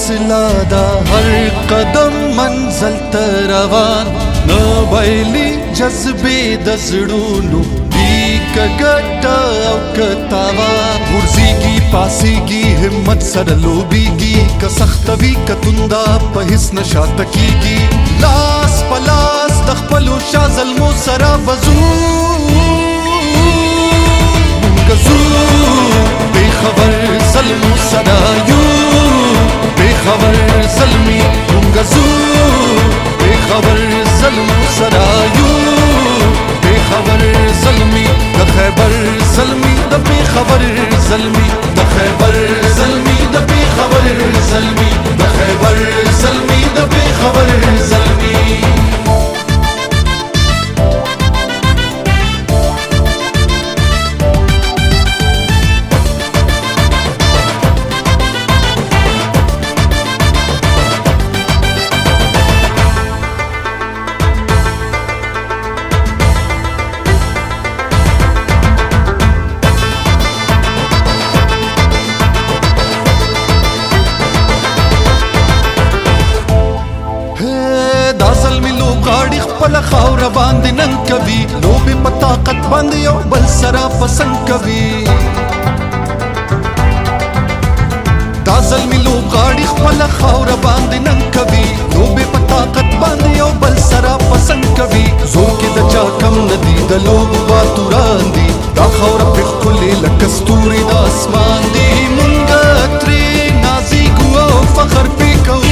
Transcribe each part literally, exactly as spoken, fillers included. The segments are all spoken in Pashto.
حوصله دا هر قدم منزل ته روان نه بایلي جذبې د زړونو دی که ګټه او که تاوان غورځېږي پاسېږي همت سره لوبېږي که سخته وي که تونده په هېڅ نه شاته کېږي لاس په لاس د خپلو شا زلمو سره به ځو مونږ ځو بې خبر زلمو سره یو بې خبر زلمي مونږ ځو بې خبر زلمو سره یو بې خبر زلمي د خیبر زلمي د بې خبر زلمي د خیبر زلمي د بې خبر زلمي د خیبر زلمي د بې خبر زلمي غاړي خپل خاوره باندې نن کوي لوبې په طاقت باندې یو بل سره پسند کوي دا زلمي لوبغاړي خپل خاوره باندې نن کوي لوبې په طاقت باندې یو بل سره پسند کوي زور کې د چا کم ندي د لوبو باتوران دي دا خاوره پرې ښکلې لکه ستوري د اسمان دي مونږ ترې نازېږو او فخر پرې کوو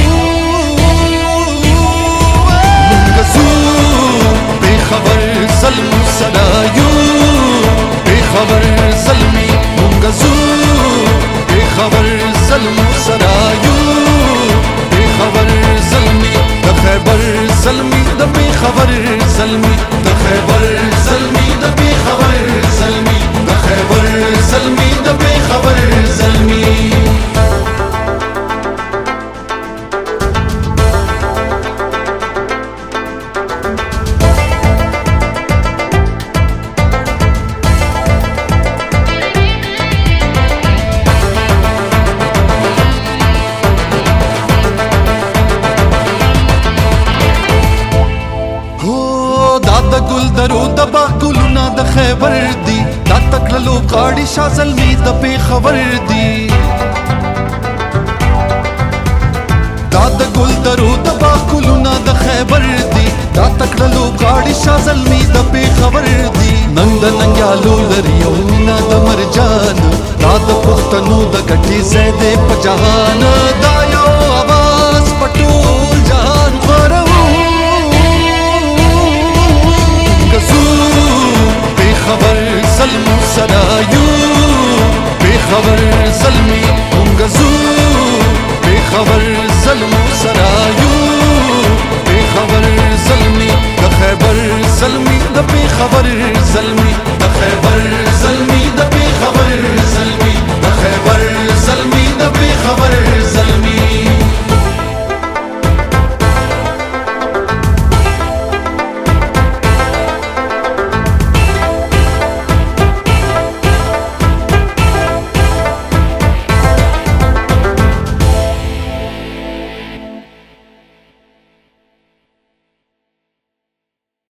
خبر زلمو سره یو بې خبر زلمي مونږ ځو بې خبر زلمو سره یو بې خبر زلمي د خیبر زلمي د بې خبر زلمي د خیبر زلمي د بې خبر زلمي د خیبر زلمي د بې خبر زلمي د ګل درو د باغ ګلونه د خیبر دي دا تکړه لوبغاړي شاه زلمي د بې خبر دي دا د ګل درو د باغ ګلونه د خیبر دي دا تکړه لوبغاړي شاه زلمي د بې خبر دي نن د ننګیالو لري او مینه د مرجان دا د پښتنو د ګټې ځای دی په جهان دا یو اواز په ټول جهان خپروو بې خبر زلمو سره یو بې خبر زلمي مونږ ځو بې خبر زلمو سره یو بې خبر زلمي د خیبر زلمي د بې خبر زلمي د خیبر